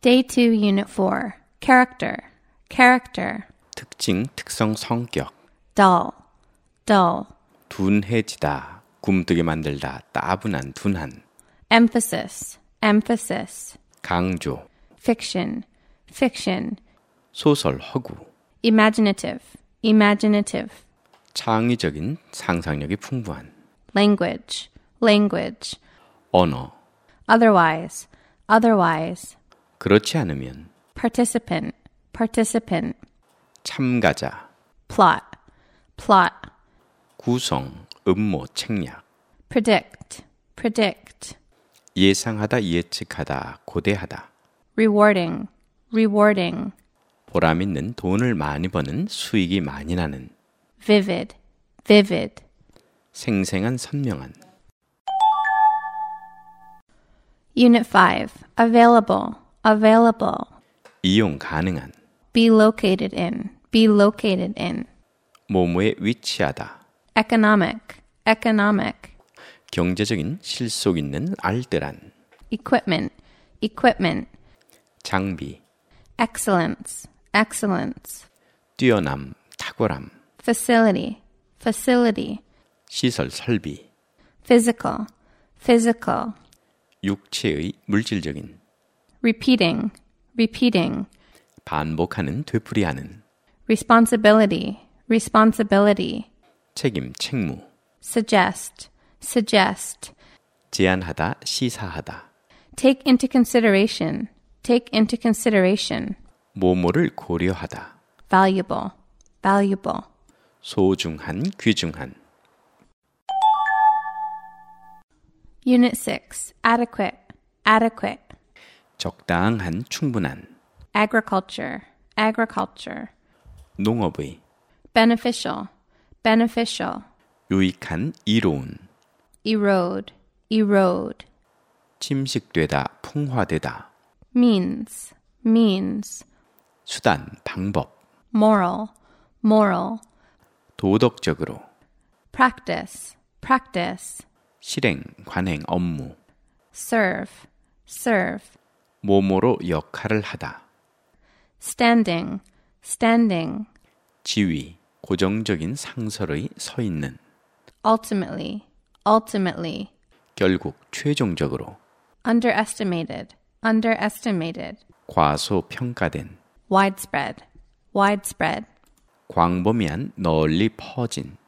Day 2, Unit 4. Character, character. 특징, 특성, 성격. Dull, dull. 둔해지다, 굼뜨게 만들다, 따분한, 둔한. Emphasis, emphasis. 강조. Fiction, fiction. 소설, 허구. Imaginative, imaginative. 창의적인, 상상력이 풍부한. Language, language. 언어. Otherwise, otherwise. 그렇지 않으면. Participant, participant. 참가자. Plot, plot. 구성, 음모, 책략. Predict, predict. 예상하다, 예측하다, 고대하다. Rewarding, rewarding. 보람 있는, 돈을 많이 버는, 수익이 많이 나는. Vivid, vivid. 생생한, 선명한. Unit 5. Available, available. 이용 가능한. Be located in, be located in. 뭐뭐에 위치하다. Economic, economic. 경제적인, 실속 있는, 알뜰한. Equipment, equipment. 장비. Excellence, excellence. 뛰어남, 탁월함. Facility, facility. 시설, 설비. Physical, physical. 육체의, 물질적인. Repeating, repeating. 반복하는, 되풀이하는. Responsibility, responsibility. 책임, 책무. Suggest, suggest. 제안하다, 시사하다. Take into consideration, take into consideration. 뭐뭐를 고려하다. Valuable, valuable. 소중한, 귀중한. Unit 6. Adequate, adequate. 적당한, 충분한. Agriculture, agriculture. 농업의. Beneficial, beneficial. 유익한, 이로운. Erode, erode. 침식되다, 풍화되다. Means, means. 수단, 방법. Moral, moral. 도덕적으로. Practice, practice. 실행, 관행, 업무. Serve, serve. 뭐뭐로 역할을 하다. Standing, standing. 지위, 고정적인 상설의 서 있는. Ultimately, ultimately. 결국, 최종적으로. Underestimated, underestimated. 과소평가된. Widespread, widespread. 광범위한, 널리 퍼진.